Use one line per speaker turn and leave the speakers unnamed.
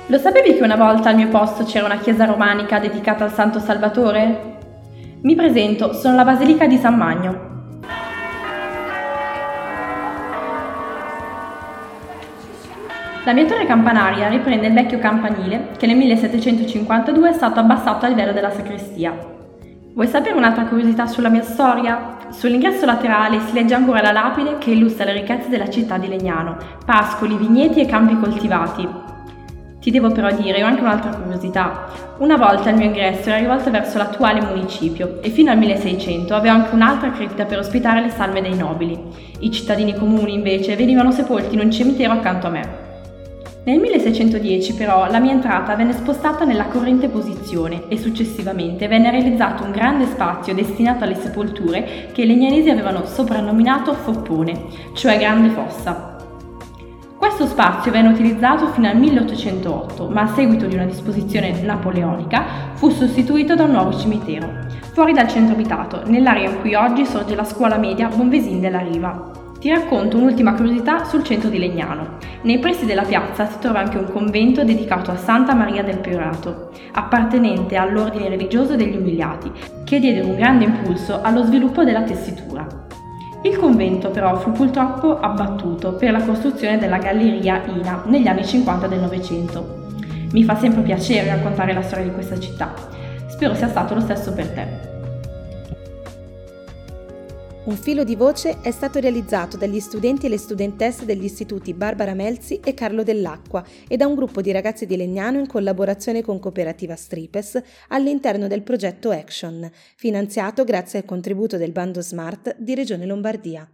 Lo sapevi che una volta al mio posto c'era una chiesa romanica dedicata al Santo Salvatore? Mi presento, sono la Basilica di San Magno. La mia torre campanaria riprende il vecchio campanile che nel 1752 è stato abbassato a livello della sacrestia. Vuoi sapere un'altra curiosità sulla mia storia? Sull'ingresso laterale si legge ancora la lapide che illustra le ricchezze della città di Legnano, pascoli, vigneti e campi coltivati. Ti devo però dire, ho anche un'altra curiosità. Una volta il mio ingresso era rivolto verso l'attuale municipio e fino al 1600 aveva anche un'altra cripta per ospitare le salme dei nobili. I cittadini comuni invece venivano sepolti in un cimitero accanto a me. Nel 1610 però la mia entrata venne spostata nella corrente posizione e successivamente venne realizzato un grande spazio destinato alle sepolture che i legnanesi avevano soprannominato foppone, cioè grande fossa. Questo spazio venne utilizzato fino al 1808, ma a seguito di una disposizione napoleonica fu sostituito da un nuovo cimitero, fuori dal centro abitato, nell'area in cui oggi sorge la scuola media Bonvesin della Riva. Ti racconto un'ultima curiosità sul centro di Legnano. Nei pressi della piazza si trova anche un convento dedicato a Santa Maria del Priorato, appartenente all'ordine religioso degli Umiliati, che diede un grande impulso allo sviluppo della tessitura. Il convento però fu purtroppo abbattuto per la costruzione della galleria Ina negli anni 50 del Novecento. Mi fa sempre piacere raccontare la storia di questa città. Spero sia stato lo stesso per te.
Un filo di voce è stato realizzato dagli studenti e le studentesse degli istituti Barbara Melzi e Carlo Dell'Acqua e da un gruppo di ragazzi di Legnano in collaborazione con Cooperativa Stripes all'interno del progetto Action, finanziato grazie al contributo del bando Smart di Regione Lombardia.